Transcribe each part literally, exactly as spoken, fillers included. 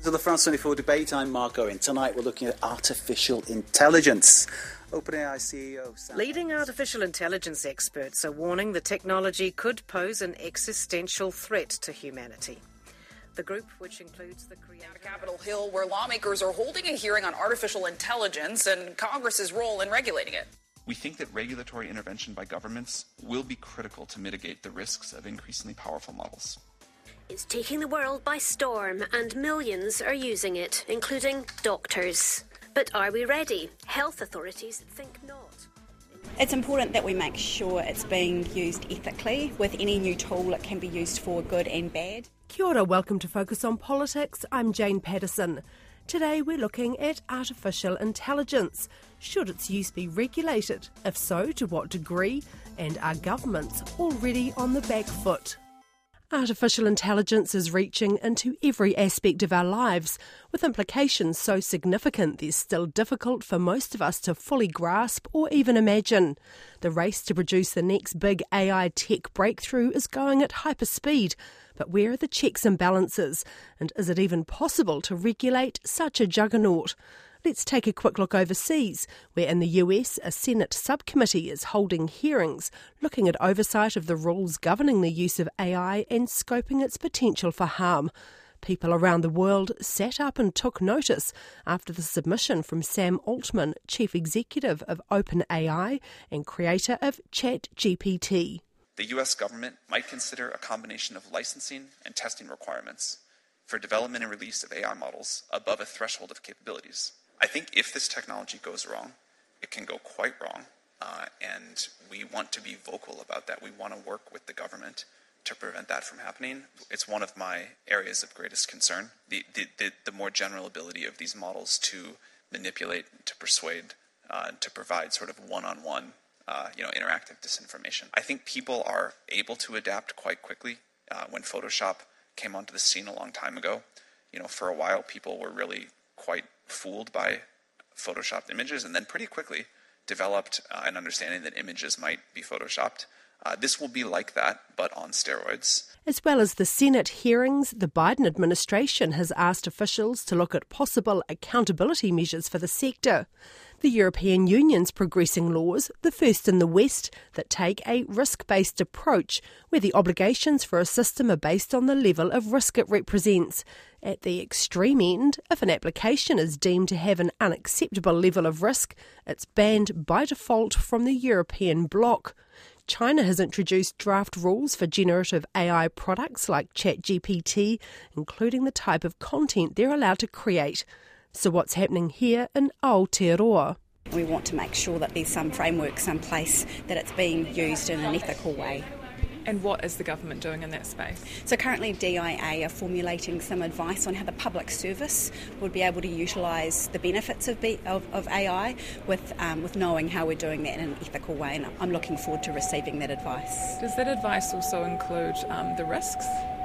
To the France twenty-four debate, I'm Mark Owen. Tonight we're looking at artificial intelligence. OpenAI C E O Sam Leading artificial intelligence experts are warning the technology could pose an existential threat to humanity. The group, which includes the creator... Capitol Hill, where lawmakers are holding a hearing on artificial intelligence and Congress's role in regulating it. We think that regulatory intervention by governments will be critical to mitigate the risks of increasingly powerful models. It's taking the world by storm, and millions are using it, including doctors. But are we ready? Health authorities think not. It's important that we make sure it's being used ethically. With any new tool, it can be used for good and bad. Kia ora, welcome to Focus on Politics. I'm Jane Patterson. Today we're looking at artificial intelligence. Should its use be regulated? If so, to what degree? And are governments already on the back foot? Artificial intelligence is reaching into every aspect of our lives, with implications so significant they're still difficult for most of us to fully grasp or even imagine. The race to produce the next big A I tech breakthrough is going at hyperspeed, but where are the checks and balances? And is it even possible to regulate such a juggernaut? Let's take a quick look overseas, where in the U S a Senate subcommittee is holding hearings looking at oversight of the rules governing the use of A I and scoping its potential for harm. People around the world sat up and took notice after the submission from Sam Altman, chief executive of OpenAI and creator of ChatGPT. The U S government might consider a combination of licensing and testing requirements for development and release of A I models above a threshold of capabilities. I think if this technology goes wrong, it can go quite wrong, uh, and we want to be vocal about that. We want to work with the government to prevent that from happening. It's one of my areas of greatest concern, the the, the, the more general ability of these models to manipulate, to persuade, uh, to provide sort of one-on-one, uh, you know, interactive disinformation. I think people are able to adapt quite quickly. Uh, when Photoshop came onto the scene a long time ago, you know, for a while people were really quite fooled by photoshopped images, and then pretty quickly developed uh, an understanding that images might be photoshopped. Uh, this will be like that, but on steroids. As well as the Senate hearings, the Biden administration has asked officials to look at possible accountability measures for the sector. The European Union's progressing laws, the first in the West, that take a risk-based approach, where the obligations for a system are based on the level of risk it represents. At the extreme end, if an application is deemed to have an unacceptable level of risk, it's banned by default from the European bloc. China has introduced draft rules for generative A I products like ChatGPT, including the type of content they're allowed to create. So what's happening here in Aotearoa? We want to make sure that there's some frameworks in place, that it's being used in an ethical way. And what is the government doing in that space? So currently D I A are formulating some advice on how the public service would be able to utilise the benefits of, B, of, of A I with um, with knowing how we're doing that in an ethical way, and I'm looking forward to receiving that advice. Does that advice also include um, the risks?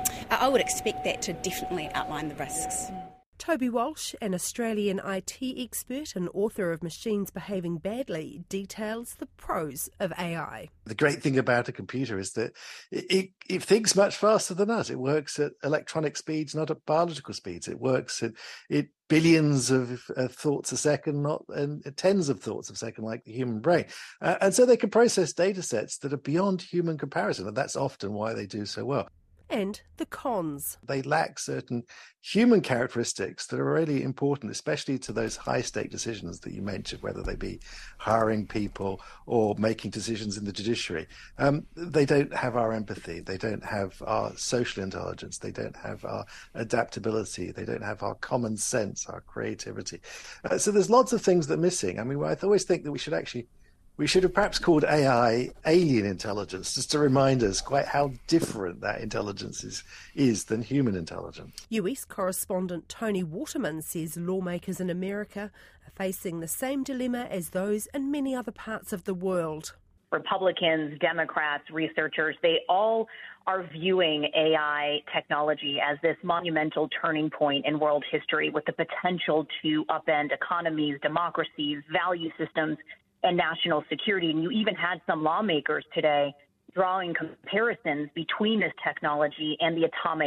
I would expect that to definitely outline the risks. Toby Walsh, an Australian I T expert and author of Machines Behaving Badly, details the pros of A I. The great thing about a computer is that it, it, it thinks much faster than us. It works at electronic speeds, not at biological speeds. It works at it billions of uh, thoughts a second, not and tens of thoughts a second, like the human brain. Uh, and so they can process data sets that are beyond human comparison, and that's often why they do so well. And the cons. They lack certain human characteristics that are really important, especially to those high-stake decisions that you mentioned, whether they be hiring people or making decisions in the judiciary. Um, they don't have our empathy. They don't have our social intelligence. They don't have our adaptability. They don't have our common sense, our creativity. Uh, so there's lots of things that are missing. I mean, I always think that we should actually We should have perhaps called A I alien intelligence, just to remind us quite how different that intelligence is, is than human intelligence. U S correspondent Tony Waterman says lawmakers in America are facing the same dilemma as those in many other parts of the world. Republicans, Democrats, researchers, they all are viewing A I technology as this monumental turning point in world history with the potential to upend economies, democracies, value systems, and national security. And you even had some lawmakers today drawing comparisons between this technology and the atomic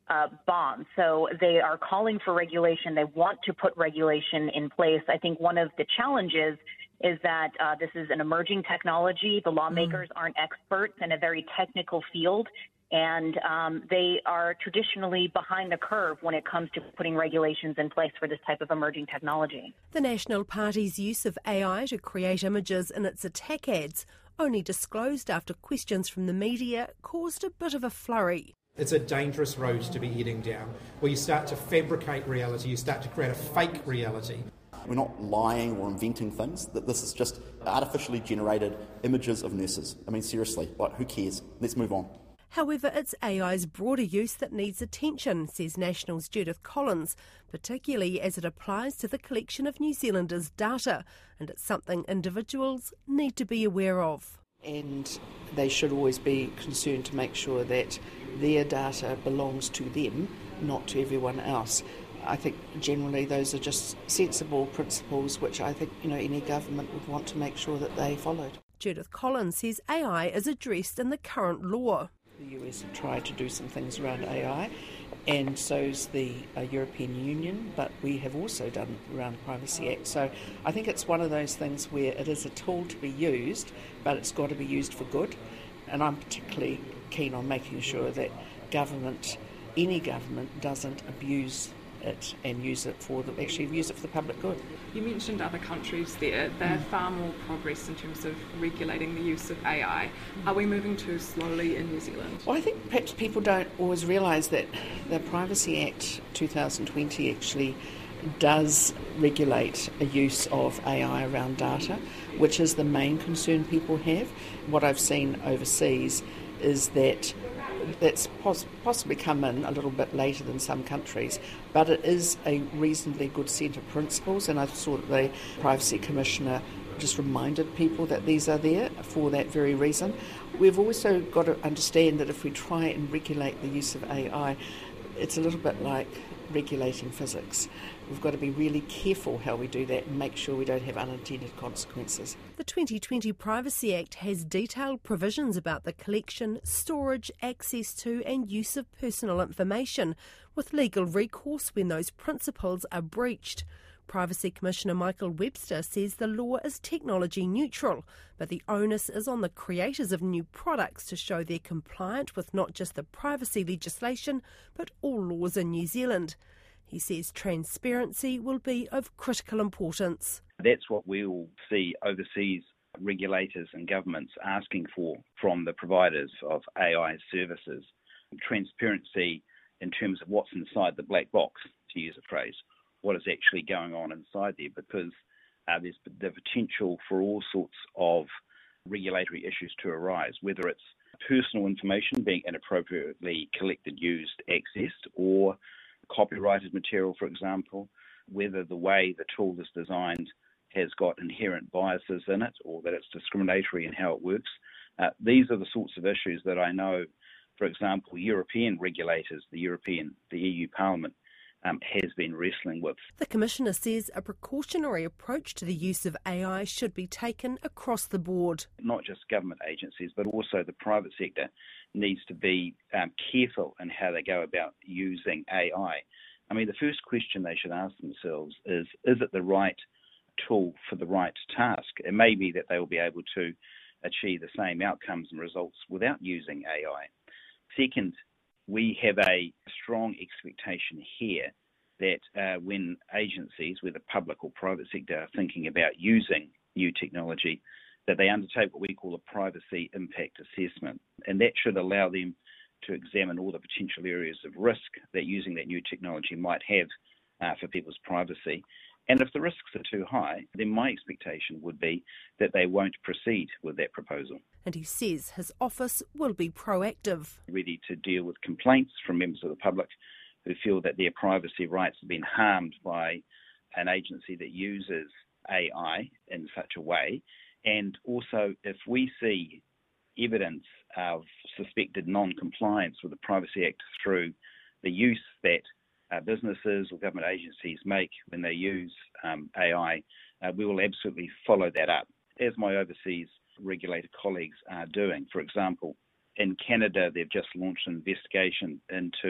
uh, bomb. So they are calling for regulation. They want to put regulation in place. I think one of the challenges is that uh, this is an emerging technology. The lawmakers mm. aren't experts in a very technical field, and um, they are traditionally behind the curve when it comes to putting regulations in place for this type of emerging technology. The National Party's use of A I to create images in its attack ads, only disclosed after questions from the media, caused a bit of a flurry. It's a dangerous road to be heading down, where you start to fabricate reality, you start to create a fake reality. We're not lying or inventing things. That this is just artificially generated images of nurses. I mean, seriously, like, who cares? Let's move on. However, it's A I's broader use that needs attention, says National's Judith Collins, particularly as it applies to the collection of New Zealanders' data, and it's something individuals need to be aware of. And they should always be concerned to make sure that their data belongs to them, not to everyone else. I think generally those are just sensible principles which I think, you know, any government would want to make sure that they followed. Judith Collins says A I is addressed in the current law. The U S have tried to do some things around A I, and so's the uh, European Union, but we have also done around the Privacy Act. So I think it's one of those things where it is a tool to be used, but it's got to be used for good. And I'm particularly keen on making sure that government, any government, doesn't abuse it and use it for the, actually use it for the public good. You mentioned other countries there. They're mm. far more progress in terms of regulating the use of A I. Are we moving too slowly in New Zealand? Well, I think perhaps people don't always realise that the Privacy Act two thousand twenty actually does regulate a use of A I around data, which is the main concern people have. What I've seen overseas is that that's poss- possibly come in a little bit later than some countries, but it is a reasonably good set of principles, and I thought the Privacy Commissioner just reminded people that these are there for that very reason. We've also got to understand that if we try and regulate the use of A I, it's a little bit like regulating physics. We've got to be really careful how we do that and make sure we don't have unintended consequences. The twenty twenty Privacy Act has detailed provisions about the collection, storage, access to and use of personal information, with legal recourse when those principles are breached. Privacy Commissioner Michael Webster says the law is technology neutral, but the onus is on the creators of new products to show they're compliant with not just the privacy legislation, but all laws in New Zealand. He says transparency will be of critical importance. That's what we will see overseas regulators and governments asking for from the providers of A I services. Transparency in terms of what's inside the black box, to use a phrase. What is actually going on inside there, because uh, there's the potential for all sorts of regulatory issues to arise, whether it's personal information being inappropriately collected, used, accessed, or copyrighted material, for example, whether the way the tool is designed has got inherent biases in it or that it's discriminatory in how it works. Uh, these are the sorts of issues that I know, for example, European regulators, the European, the E U Parliament, Um, has been wrestling with. The Commissioner says a precautionary approach to the use of A I should be taken across the board. Not just government agencies, but also the private sector needs to be um, careful in how they go about using A I. I mean, the first question they should ask themselves is, is it the right tool for the right task? It may be that they will be able to achieve the same outcomes and results without using A I. Second, we have a strong expectation here that uh, when agencies, whether public or private sector, are thinking about using new technology, that they undertake what we call a privacy impact assessment. And that should allow them to examine all the potential areas of risk that using that new technology might have uh, for people's privacy. And if the risks are too high, then my expectation would be that they won't proceed with that proposal. And he says his office will be proactive. Ready to deal with complaints from members of the public who feel that their privacy rights have been harmed by an agency that uses A I in such a way. And also, if we see evidence of suspected non-compliance with the Privacy Act through the use that Uh, businesses or government agencies make when they use um, A I, uh, we will absolutely follow that up, as my overseas regulator colleagues are doing. For example, in Canada, they've just launched an investigation into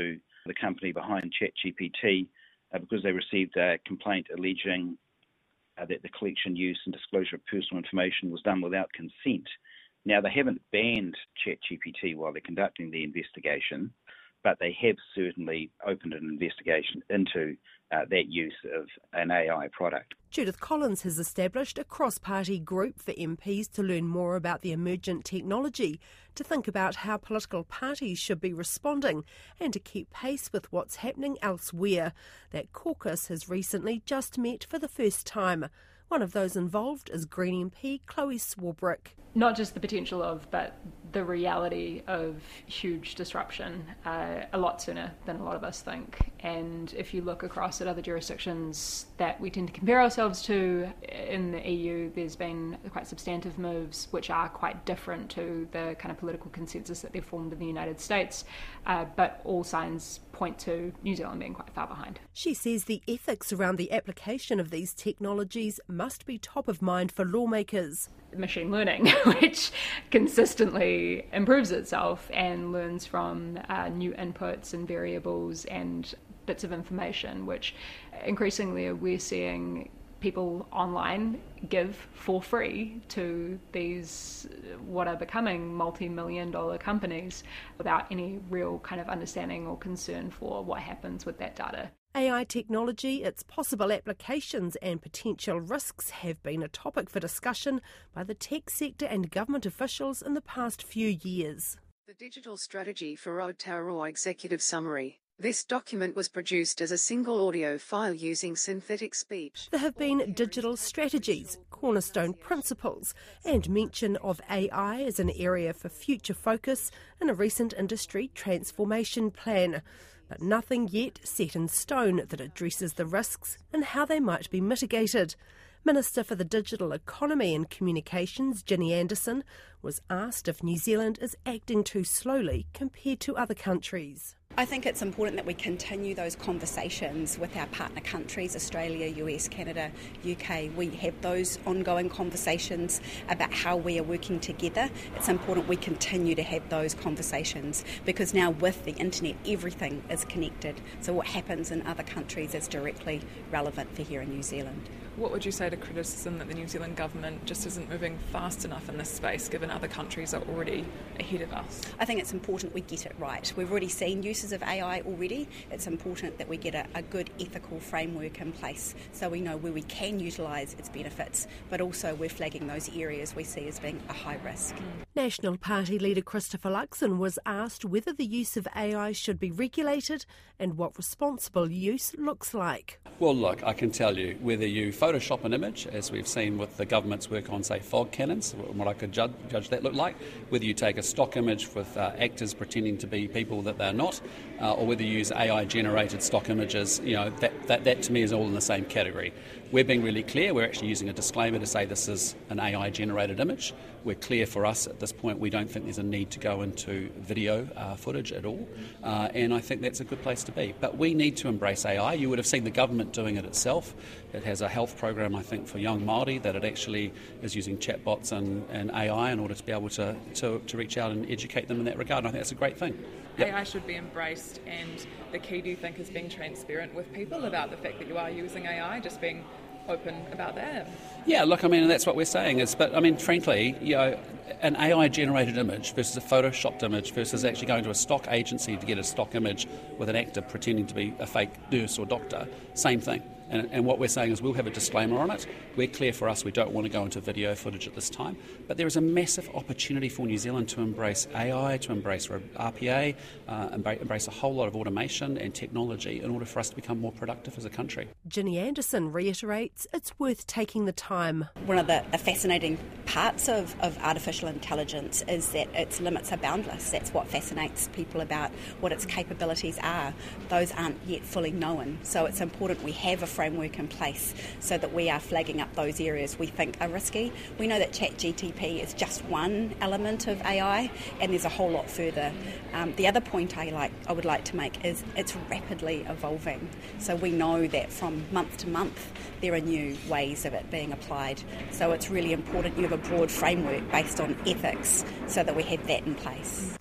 the company behind ChatGPT, uh, because they received a complaint alleging uh, that the collection, use and disclosure of personal information was done without consent. Now, they haven't banned ChatGPT while they're conducting the investigation, but they have certainly opened an investigation into uh, that use of an A I product. Judith Collins has established a cross-party group for M Ps to learn more about the emergent technology, to think about how political parties should be responding and to keep pace with what's happening elsewhere. That caucus has recently just met for the first time. One of those involved is Green M P Chloe Swarbrick. Not just the potential of, but the reality of huge disruption uh, a lot sooner than a lot of us think. And if you look across at other jurisdictions that we tend to compare ourselves to, in the E U, there's been quite substantive moves which are quite different to the kind of political consensus that they've formed in the United States, uh, but all signs point to New Zealand being quite far behind. She says the ethics around the application of these technologies must be top of mind for lawmakers. Machine learning, which consistently improves itself and learns from uh, new inputs and variables and bits of information, which increasingly we're seeing people online give for free to these what are becoming multi-million dollar companies without any real kind of understanding or concern for what happens with that data. A I technology, its possible applications and potential risks have been a topic for discussion by the tech sector and government officials in the past few years. The Digital Strategy for Aotearoa Executive Summary. This document was produced as a single audio file using synthetic speech. There have been digital strategies, cornerstone principles, and mention of A I as an area for future focus in a recent industry transformation plan. But nothing yet set in stone that addresses the risks and how they might be mitigated. Minister for the Digital Economy and Communications, Ginny Anderson, was asked if New Zealand is acting too slowly compared to other countries. I think it's important that we continue those conversations with our partner countries, Australia, U S, Canada, U K. We have those ongoing conversations about how we are working together. It's important we continue to have those conversations because now with the internet, everything is connected. So what happens in other countries is directly relevant for here in New Zealand. What would you say to criticism that the New Zealand government just isn't moving fast enough in this space, given other countries are already ahead of us? I think it's important we get it right. We've already seen uses of A I already. It's important that we get a, a good ethical framework in place so we know where we can utilise its benefits, but also we're flagging those areas we see as being a high risk. Mm. National Party leader Christopher Luxon was asked whether the use of A I should be regulated and what responsible use looks like. Well, look, I can tell you, whether you Photoshop an image, as we've seen with the government's work on, say, fog cannons, what I could judge, judge that look like, whether you take a stock image with uh, actors pretending to be people that they're not, uh, or whether you use A I-generated stock images, you know, that, that, that to me is all in the same category. We're being really clear. We're actually using a disclaimer to say this is an A I-generated image. We're clear for us at this point we don't think there's a need to go into video uh, footage at all, uh, and I think that's a good place to be. But we need to embrace A I. You would have seen the government doing it itself. It has a health program, I think, for young Māori that it actually is using chatbots and, and A I in order to be able to, to, to reach out and educate them in that regard, and I think that's a great thing. Yep. A I should be embraced, and the key, do you think, is being transparent with people about the fact that you are using A I, just being open about that? Yeah, look, I mean, that's what we're saying is, but I mean, frankly, you know, an A I-generated image versus a photoshopped image versus actually going to a stock agency to get a stock image with an actor pretending to be a fake nurse or doctor, same thing. And, and what we're saying is we'll have a disclaimer on it. We're clear for us, we don't want to go into video footage at this time. But there is a massive opportunity for New Zealand to embrace A I, to embrace R P A, uh, embrace a whole lot of automation and technology in order for us to become more productive as a country. Ginny Anderson reiterates it's worth taking the time. One of the, the fascinating parts of, of artificial intelligence is that its limits are boundless. That's what fascinates people about what its capabilities are. Those aren't yet fully known. So it's important we have a framework in place so that we are flagging up those areas we think are risky. We know that ChatGPT is just one element of A I, and there's a whole lot further. Um, the other point I like, I would like to make is it's rapidly evolving. So we know that from month to month there are new ways of it being applied. So it's really important you have a broad framework based on ethics so that we have that in place.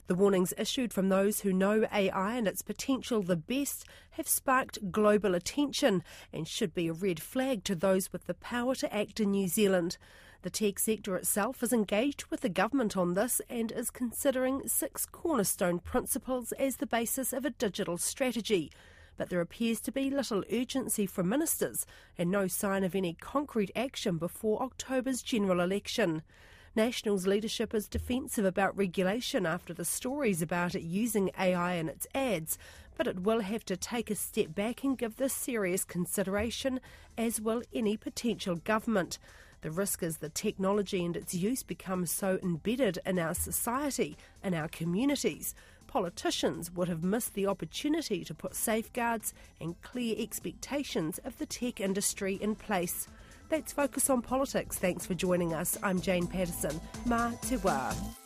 The warnings issued from those who know A I and its potential the best have sparked global attention and should be a red flag to those with the power to act in New Zealand. The tech sector itself is engaged with the government on this and is considering six cornerstone principles as the basis of a digital strategy. But there appears to be little urgency from ministers and no sign of any concrete action before October's general election. National's leadership is defensive about regulation after the stories about it using A I in its ads, but it will have to take a step back and give this serious consideration, as will any potential government. The risk is the technology and its use becomes so embedded in our society and our communities. Politicians would have missed the opportunity to put safeguards and clear expectations of the tech industry in place. That's Focus on Politics. Thanks for joining us. I'm Jane Patterson. Mā te wā.